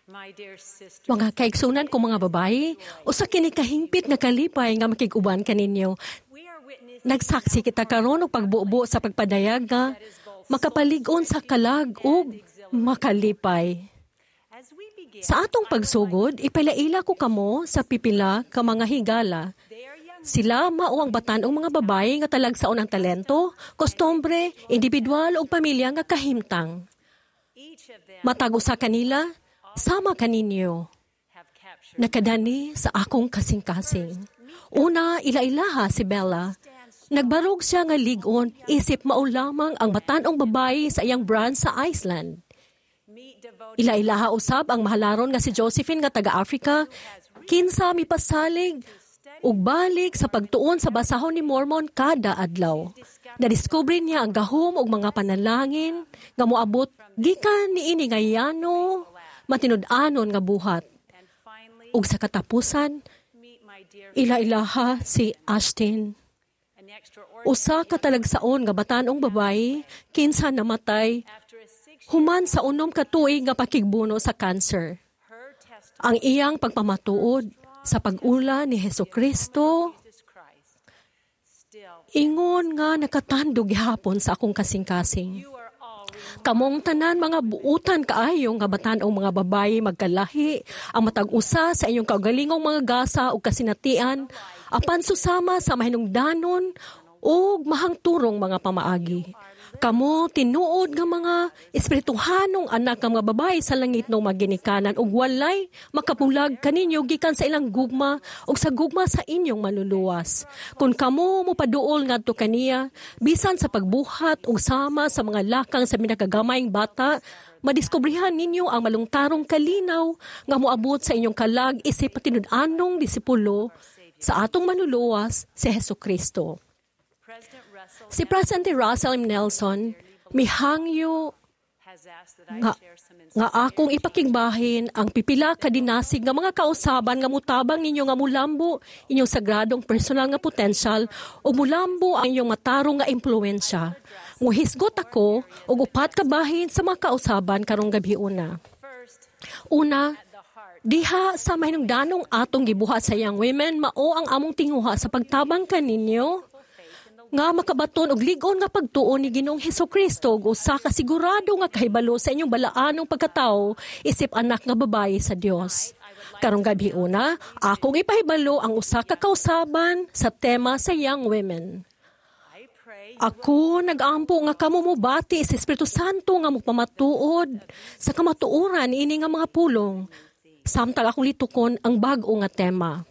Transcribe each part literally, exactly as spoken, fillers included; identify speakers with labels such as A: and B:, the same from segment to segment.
A: Mga kaigsunan ko mga babayi, usa kini kahingpit nga kalipay nga makig-uban kaninyo. Nagsaksi kita karon og pagbubo sa pagpadayag nga makapalig-on sa kalag ug makalipay. Sa atong pagsugod, ipalaila ko kamo sa pipila ka mga higala. Sila mao ang batan-ong mga babayi nga talagsaon ang talento, kostumbre, individual ug pamilya nga kahimtang. Matag usa kanila, sama kaninyo. Nakadani sa akong kasing-kasing. Una, ila-ilaha si Bella. Nagbarog siya nga ligon, isip mao lamang ang batan-ong babayi sa iyang brand sa Iceland. Ila-ilaha usab ang mahalaron nga si Josephine nga taga-Africa, kinsa mipasalig ug balik sa pagtuon sa basahon ni Mormon kada adlaw. Nadiskubre niya ang gahom ug mga panalangin nga moabot gikan niini nga yano, matinud-anon nga buhat. Ug sa katapusan, ila-ilaha si Ashton. Usa ka talagsaon nga batan-ong babayi, kinsa namatay, human sa unom ka tuig nga pakigbuno sa cancer. Ang iyang pagpamatuod sa pag-ula ni Hesukristo, ingon nga nakatandog gihapon sa akong kasing-kasing. Kamong tanan mga buutan kaayo nga batan-ong mga babayi magkalahi, ang matag-usa sa inyong kaugalingong mga gasa ug kasinatian, apan susama sa mahinungdanon ug mahangturong mga pamaagi. Kamo tinuod nga mga espirituhanong anak nga mga babayi sa langit no maginikanan ug walay makapulag kaninyo gikan sa ilang gugma ug sa gugma sa inyong maluluwas. Kung kamo mopaduol ngadto kaniya bisan sa pagbuhat ug sama sa mga lakang sa minakagamay bata, madiskubrihan ninyo ang malungtarong kalinaw nga moabot sa inyong kalag isip patinud-anong disipulo sa atong manluluwas si Hesukristo. Si President Russell M. Nelson, mihangyo nga, nga akong ipakigbahin ang pipila kadinasig nga mga kausaban nga mutabang ninyo nga mulambo inyong sagradong personal nga potensyal o mulambo ang inyong matarong nga impluensya. Muhisgot ako o upat kabahin sa mga kausaban karong gabi una. Una, diha sa mahinungdanong atong gibuhat sa young women, mao ang among tinguha sa pagtabang kaninyo nga makabaton og lig-on nga pagtuon ni Ginoong Hesukristo ug usa ka sigurado nga kahibalo sa inyong balaanong pagkatao isip anak nga babayi sa Dios. Karong gabi una, akong ipahibalo ang usa ka kausaban sa tema sa young women. Ako nag-ampo nga kamo mobati sa Espiritu Santo nga mogpamatuod sa kamatuoran ini nga mga pulong. Samtang akong litukon ang bag-o nga tema.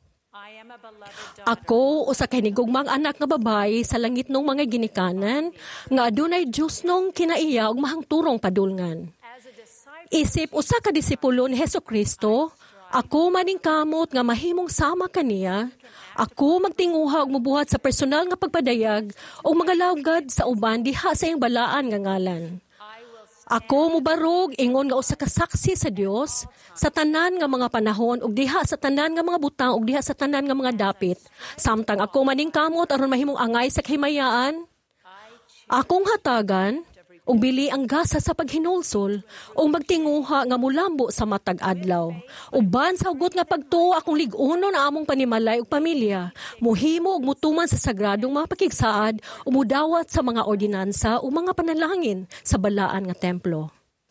A: Ako, usa kay hinigugmang anak nga babayi sa langit ng mga ginikanan, nga adunay Diyos nung kinaiya ug mahangturong padulngan. Isip usa ka disipulo ni Hesukristo, ako maning kamot nga mahimong sama kaniya, ako magtinguha ug mobuhat sa personal nga pagpadayag o mga lawgad sa uban diha sa iyang balaan nga ngalan. Ako mubarog ingon nga usa ka saksi sa Dios sa tanan nga mga panahon ug diha sa tanan nga mga butang ug diha sa tanan nga mga dapit. Samtang ako maning kamot aron mahimong angay sa kahimayaan, akong hatagan ug bili ang gasa sa paghinulsol ug magtinguha nga mulambo sa matag adlaw. Uban sa hugot nga pagtuo akong lig-unon ang among panimalay ug pamilya, muhimo ug mutuman sa sagradong mga pakigsaad ug mudawat sa mga ordinansa ug mga panalangin sa balaan nga templo.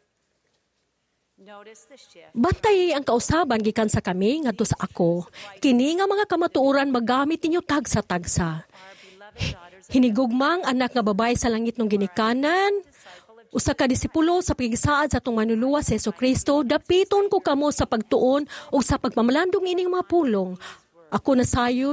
A: Bantay ang kausaban gikan sa kami ngadto sa ako. Kini nga mga kamatuoran magamit ninyo tagsa-tagsa. Hinigugmang anak nga babae sa langit ng ginikanan, usa ka disipulo sa pagigsaad sa atong manluluwas si Hesukristo, dapiton ko kamo sa pagtuon o sa pagmamalandong ining mga pulong. Ako nasayod,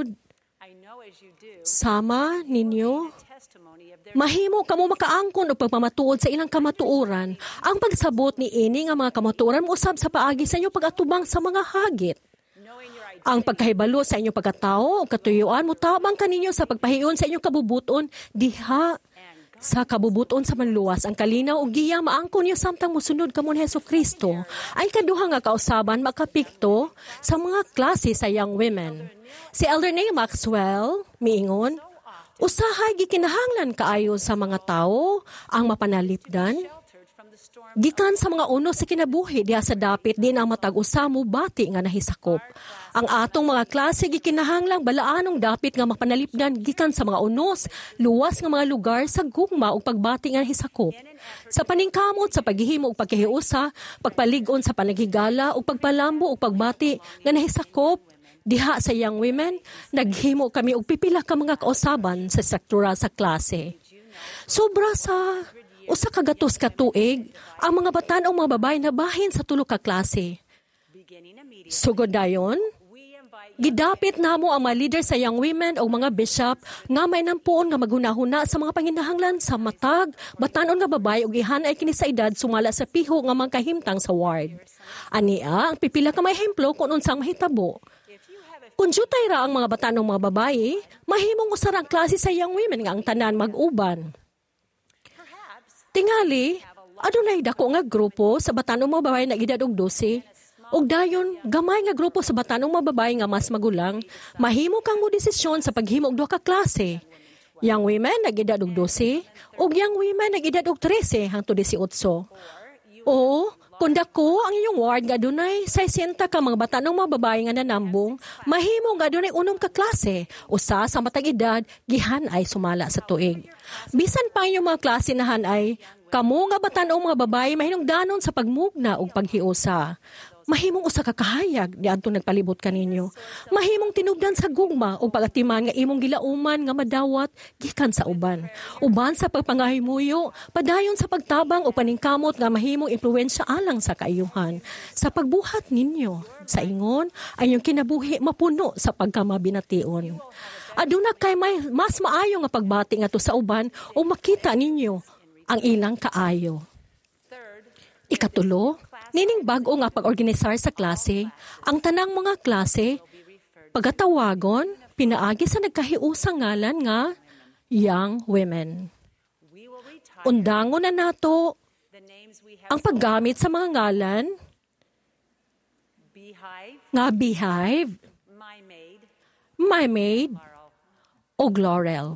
A: sama ninyo, mahimo kamo makaangkon o pagpamatuod sa ilang kamatuoran. Ang pagsabot ni ini nga mga kamatuoran usab sa paagi sa inyo pag-atubang sa mga hagit. Ang pagkahibalo sa inyong pagkatao o katuyuan, mutabang kaninyo sa pagpahiyon sa inyong kabubuton, diha sa kabubuton sa manluwas. Ang kalinaw o giya maangkon niyo samtang musunod kamo ni Hesukristo. Ay kaduha nga kausaban makapikto sa mga klase sa young women. Si Elder Nay Maxwell, miingon, usahay gikinahanglan kaayo sa mga tao ang mapanalipdan Gikan sa mga uno sa kinabuhi diha sa dapit di na matag usa mo bati nga nahisakop. Ang atong mga klase gikinahanglang balaanong dapit nga mapanalipdan gikan sa mga unos, luwas nga mga lugar sa gugma ug pagbati nga nahisakop. Sa paningkamot sa paghihimo ug pagkahiusa, pagpalig-on sa panaghigala ug pagpalambo ug pagbati nga nahisakop diha sa young women, naghimo kami og pipila ka mga kausaban sa struktura sa klase. Sobra sa usa ka gatos ka tuig, ang mga batan o mga babae na bahin sa tulo ka klase. Sugod dayon, gidapit namo ang mga leader sa young women o mga bishop nga may nampuon nga maghunahuna sa mga panginahanglan sa matag, batanon nga babae ug ihanay kini sa edad sumala sa piho nga magkahimtang sa ward. Ania, ang pipila ka may ehemplo kung unsang mahitabo. Kung jutay ra ang mga batanong mga babae, mahimong usarang klase sa young women nga ang tanan mag-uban. Tingali, adunay dako nga grupo sa batanong mga babae na edad og dose. Og dayon, gamay nga grupo sa batanong mga babae nga mas magulang, mahimo kang mo desisyon sa paghimo og duha ka klase. Young women nag-edad og dose, og young women nag-edad og trese hangtod labing-otso. O, kung dako ang iyong ward nga dunay sesenta ka mga batanong mga babae nga nanambong, mahimo nga dunay unom ka klase, usa sa matag edad gihan ay sumala sa tuig. Bisan pa yung mga klase nahan ay kamo nga batanong mga babae mahinungdanon sa pagmugna ug paghiusa. Mahimong usa ka kahayag di adto nagpalibot kaninyo. Mahimong tinubdan sa gugma o pagatiman nga imong gilauman nga madawat gikan sa uban. Uban sa pagpangahimuyo, padayon sa pagtabang o paningkamot nga mahimong impluwensya alang sa kaayuhan. Sa pagbuhat ninyo, sa ingon, ay yung kinabuhi mapuno sa pagkamabination. Aduna kay may mas maayo nga pagbati nga to sa uban o makita ninyo ang ilang kaayo. Ikatulo, nining bag-o nga pag-organisar sa klase, ang tanang mga klase, pagatawagon, pinaagi sa nagkahiusang ngalan nga young women. Undangon na nato ang paggamit sa mga ngalan nga Beehive, My Maid, o Laurel.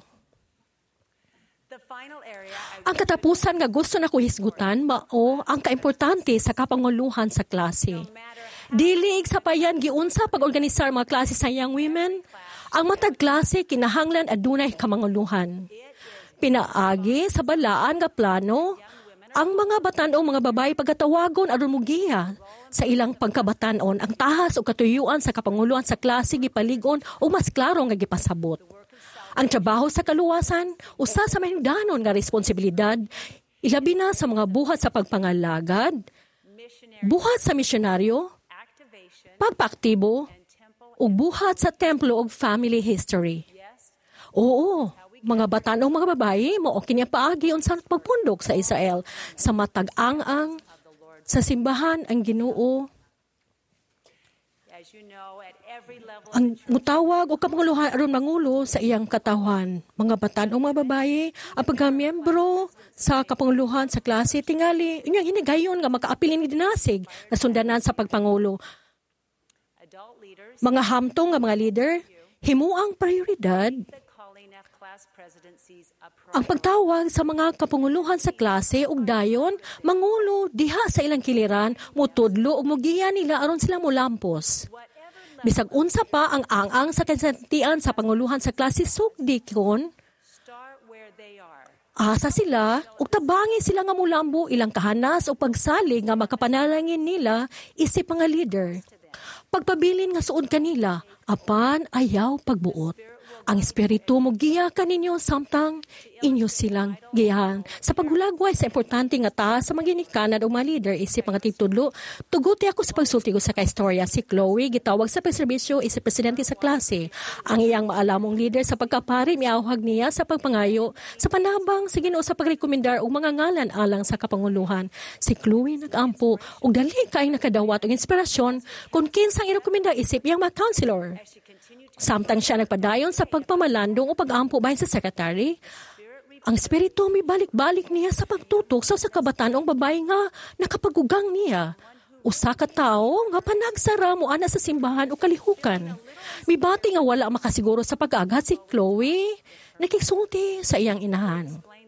A: Ang katapusan nga gusto na ko hisgutan mao ang kaimportante sa kapanguluhan sa klase. Dili sa payan giunsa pag-organisar mga klase sa young women, ang matag klase kinahanglan adunay kamanguluhan. Pinaagi sa balaan nga plano ang mga batan-ong mga babae pagkatawagon aron mugiya sa ilang pagkabatan-on ang tahas o katuyuan sa kapanguluhan sa klase gipalig-on o mas klaro nga gipasabot. Ang trabaho sa kaluwasan, usa sa mahinungdanon nga responsibilidad, ilabi na sa mga buhat sa pagpangalagad, buhat sa misyonaryo, pagpaaktibo, ug buhat sa templo ug family history. Oo, mga batan o mga babae, mao kini paagi unsang pagpundok sa Israel sa matag-ang-ang sa simbahan ang Ginoo. Ang mutawag o kapanguluhan aron mangulo sa iyang katawhan. Mga batan o mga babae, ang pagkamiyembro sa kapanguluhan sa klase, tingali, inyong hinigayon nga makaapilin ni dinasig na sundanan sa pagpangulo. Mga hamtong nga mga leader, himuang prioridad ang pagtawag sa mga kapanguluhan sa klase ug dayon mangulo diha sa ilang kiliran mutudlo ug mugiya nila aron sila molampos. Bisag unsa pa ang ang-ang sa kasantian sa panguluhan sa klase sugdi kon asa sila ug tabangi sila nga molambo ilang kahanas o pagsalig nga makapanalangin nila isip mga leader. Pagpabilin nga suod kanila apan ayaw pagbuot. Ang espiritu mo giya kaninyo samtang inyo silang giyahan. Sa paghulagway sa importante nga taas sa mga ginikanan o mga leader isip mga titudlo, tuguti ako sa pagsulti ko sa kaistorya. Si Chloe, gitawag sa pagserbisyo, isip presidente sa klase. Ang iyang maalamong leader sa pagkapari, miawhag niya sa pagpangayo, sa panabang, sa Ginoo sa pagrekomendar o mga ngalan alang sa kapanguluhan. Si Chloe nag-ampo, o dali kaing nakadawat o inspirasyon kung kinsang irekomenda isip iyang mga counselor. Samtang siya nagpadayon sa pagpamalandong o pag-ampo bahin sa secretary, ang espiritu may balik-balik niya sa pagtutok sa kabatanong babae nga nakapagugang niya. Usa ka tao nga panagsara mo ana sa simbahan o kalihukan. Mibati nga wala makasiguro sa pag-aghat si Chloe, nakiksulti sa iyang inahan.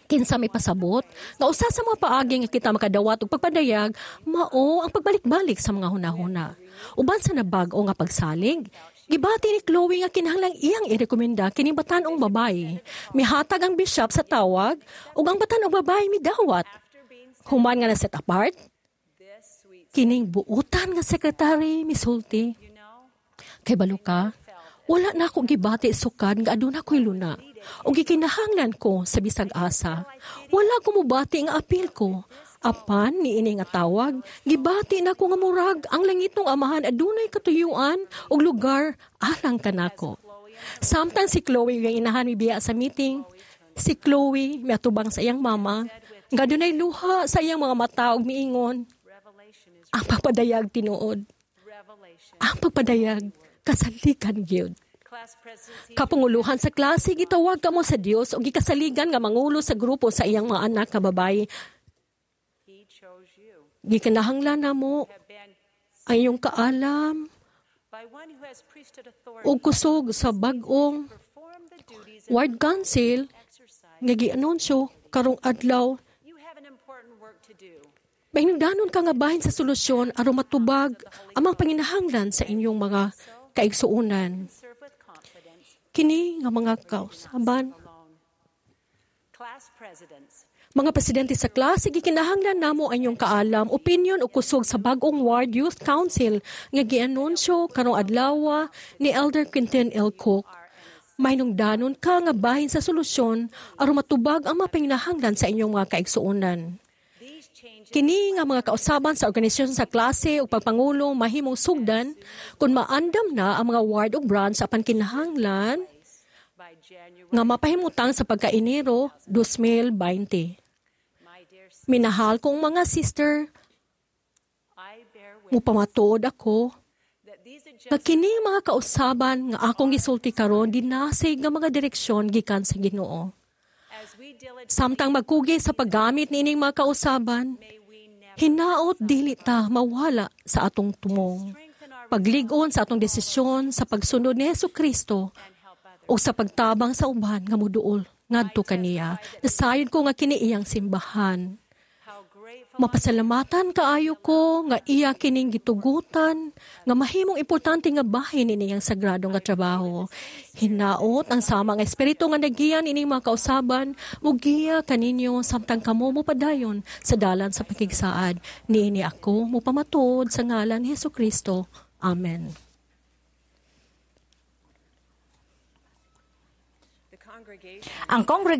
A: Kinsa may pasabot, nga usa sa mga paagi nga kita makadawat og pagpadayag, mao ang pagbalik-balik sa mga hunahuna. Uban sa nabag-o nga pagsalig, gibati ni Chloe nga kinahanglang iyang irekomenda kini batanong babae. Mihatag ang bishop sa tawag ug ang batanong babae midawat. Human nga na set apart, kining buutan nga sekretary misulti. Kay baluka, wala na ako gibati sukad nga aduna ko'y luna. O gikinahanglan ko sa bisag asa. Wala ko mubati nga apil ko. Apan ni ini nga tawag, gibati na ko nga murag ang langitong amahan adunay katuyuan og lugar alang kanako. Samtang si Chloe yung inahan mi biya sa meeting, si Chloe may atubang sa iyang mama, nga adunay luha sa iyang mga mata og miingon, ang pagpadayag tinuod. Ang pagpadayag kasalikan gyud. Kapunguluhan sa klase, gitawag ka mo sa Dios o gikasaligan nga mangulo sa grupo sa iyang mga anak nga babae. Gikinahanglan na mo ay iyong kaalam o kusog sa bagong ward council nga gianunsyo karong adlaw. Mahinungdanon ka nga bahin sa solusyon aron matubag ang mga panginahanglan sa inyong mga kaigsuunan. Kini nga mga kausaban. Mga presidente sa klase, gikinahanglan namo ang inyong kaalam, opinion o kusog sa bagong Ward Youth Council nga gianunsyo karong adlaw ni Elder Quintin L. Cook. Mahinungdanon ka nga bahin sa solusyon aron matubag ang mga panginahanglan sa inyong mga kaigsuunan. Kini nga mga kausaban sa organisasyon sa klase o pagpangulo mahimong sugdan kung maandam na ang mga ward o branch apan kinahanglan nga mapahimutang sa pagka-Enero twenty twenty. Minahal kong mga sister, mupamatuod ako nga kini mga kausaban nga akong gisulti karon dinasig nga mga direksyon gikan sa Ginoo. Samtang magkugi sa paggamit niining mga kausaban, hinaot dili ta mawala sa atong tumong. Pagligon sa atong desisyon sa pagsunod ni Hesukristo o sa pagtabang sa uban nga muduol ngadto kaniya. Nasayod ko nga kini iyang simbahan. Mapasalamatan kaayo ko nga iya kining gitugutan nga mahimong importante nga bahin ini ang sagrado nga trabaho. Hinaot ang sama nga espiritu nga nagiyan ining mga kausaban mugiya kaninyo samtang kamo mo padayon sa dalan sa pakigsaad. Niini ako mo pamatuod sa ngalan ni Hesukristo. Amen.
B: Ang congregation